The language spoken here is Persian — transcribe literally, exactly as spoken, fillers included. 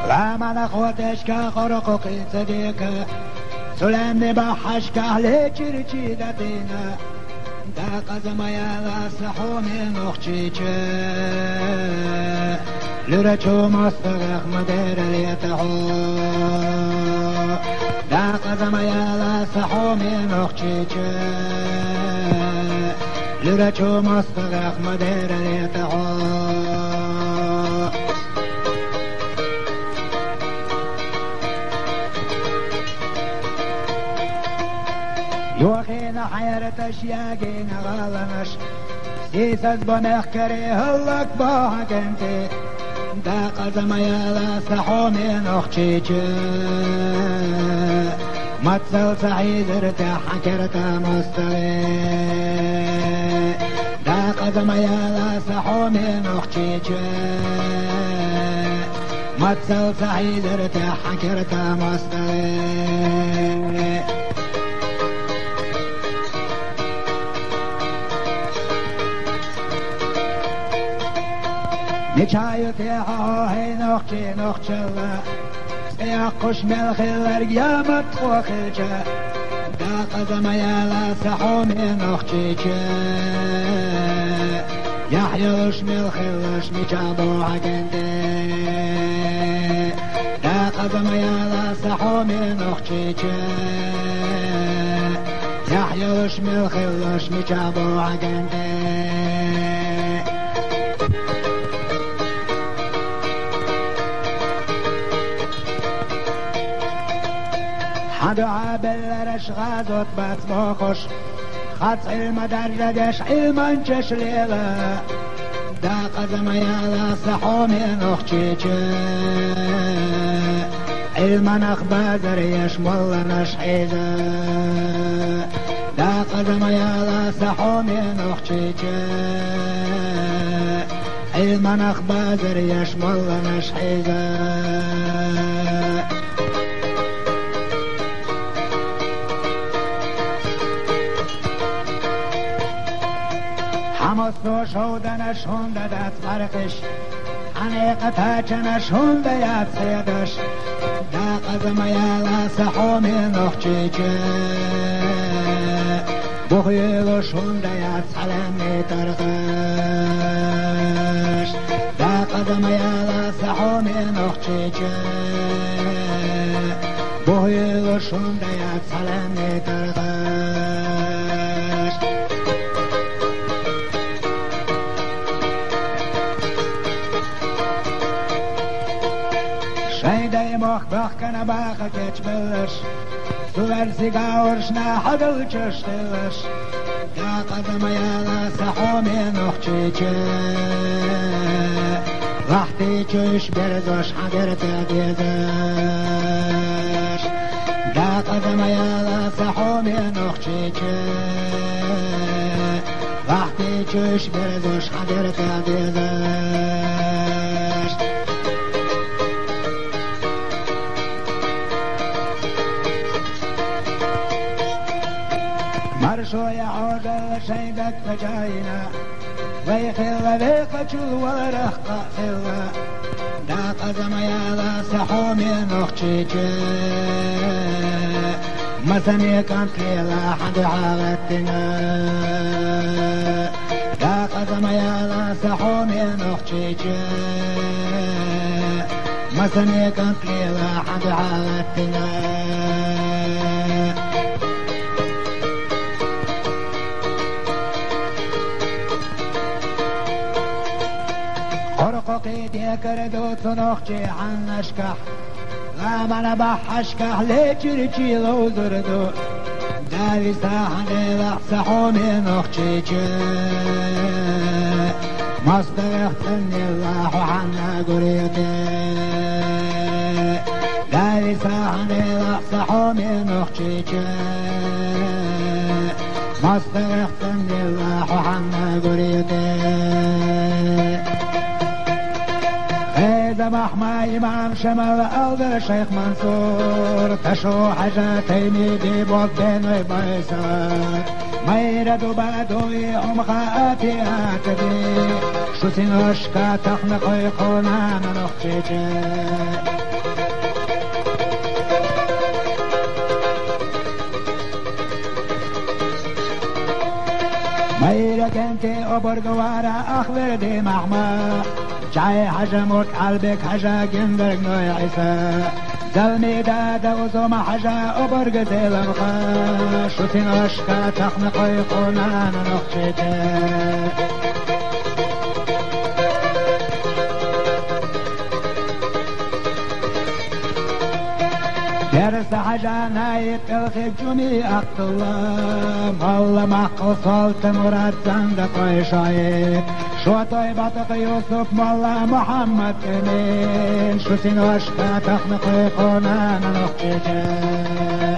ومن خودش که خرق و قیصدی که سلم بحش که اهل چرچی دتینه دا قزم یالا سحومی نخچی چه لرچو مستغخ مدیر لیتهو دا قزم یالا سحومی نخچی چه لرچو مستغخ مدیر لیتهو يوخين حيرتش ياقين غالنش سيسد بمخكري هلك باحك انتي دا قزم يالا سحومي نخشيك ما تسل سعيد ارتاح حكرتا مستغي دا قزم يالا سحومي نخشيك ما تسل سعيد ارتاح حكرتا مستغي نشايتي هاي نخشي نخشلا سيقش ملخلر قيامت خوخلجا دا قزم يالا سحومي نخشيك يحيوش ملخلش مجابو عقندي دا قزم يالا سحومي نخشيك يحيوش ملخلش مجابو عقندي حدعا بالرش غازوت بس باخش خط علم درجش علما جش ليلة دا قزم يالا سحومي نخشيك علما اخبازر يشمل نشحيزة دا قزم يالا سحومي نخشيك علما اخبازر يشمل نشحيزة حمصو شودنش هنده دست فرقش حنیقتا چنش هنده یاد سیدش دا قزم یالا سحومی نخچی چه بخیلش هنده یاد سلمی ترقش دا قزم یالا سحومی نخچی چه بخیلش هنده یاد سلمی ترقش شيداي مخ بخ كنا باخ كتش بلش سوال سيقاورش ناحد الجشتلش يا قدم يالا سحومي نخشيك وقتي جوش برزوش حدر تديزش يا قدم يالا سحومي نخشيك وقتي جوش برزوش حدر تديزش مرشو يعود شيدك فجاينا ويخل بيق جل ورق قائلا دا قزم يالا سحومي نخشيك مسني كانت ليلا حد عالتنا دا قزم يالا سحومي نخشيك مسني كانت ليلا حد عالتنا قيدي كردو تنخشي عن نشكح لا من بحشكح ليجرجي لو زردو داري ساحني لحسحومي نخشيك مصدر اختني الله عنا قريتي داري ساحني لحسحومي نخشيك مصدر اختني الله عنا قريتي محمى إمام شمال ألدر شيخ منصور تشو حاجاتيني دي بوضين ويبايسار ما يردو بعدوي عمقاتي آتدي شو سنوشكا تخنق يقونا نخشيك ميرك انت أبرقوارا أخبر دي محمد جاي حاجة موت قلبك حاجة جندرك نوي عيسى زلمي دادا وزوم حاجة أبرق دي لمخا شوتين أشكا تخنق يقونان نخشيتي درس حاجة نايت الخيب جمي أقت الله والله محقل صلت مراد زندق ويشايب شو طيبتك يوسف والله محمد كمين شو سنوشكا تخنق يقونان نخشيتي